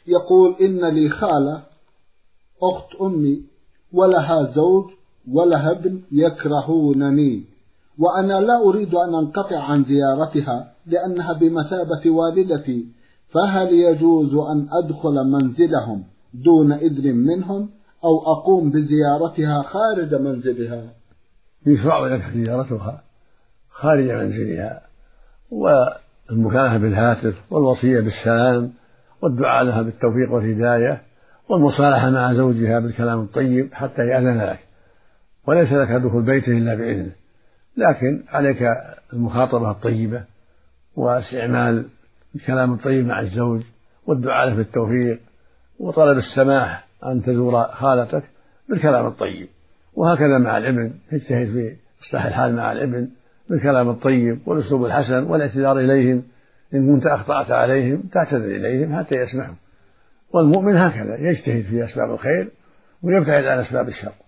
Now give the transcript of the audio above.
يقول: إن لي خالة أخت أمي ولها زوج ولها ابن يكرهونني، وأنا لا أريد أن أنقطع عن زيارتها لأنها بمثابة والدتي، فهل يجوز أن أدخل منزلهم دون إذن منهم أو أقوم بزيارتها خارج منزلها؟ يشرع لك زيارتها خارج منزلها، والمكالمة بالهاتف، والوصية بالسلام، والدعاء لها بالتوفيق والهداية، والمصالحة مع زوجها بالكلام الطيب حتى يأذن لك، وليس لك دخول بيته إلا بإذنه، لكن عليك المخاطبة الطيبة واستعمال الكلام الطيب مع الزوج، والدعاء له بالتوفيق، وطلب السماح أن تزور خالتك بالكلام الطيب. وهكذا مع الابن، تجتهد في إصلاح الحال مع الابن بالكلام الطيب والأسلوب الحسن والاعتذار إليهم، إن كنت أخطأت عليهم تعتذر إليهم حتى يسمحوا. والمؤمن هكذا يجتهد في أسباب الخير ويبتعد عن أسباب الشر.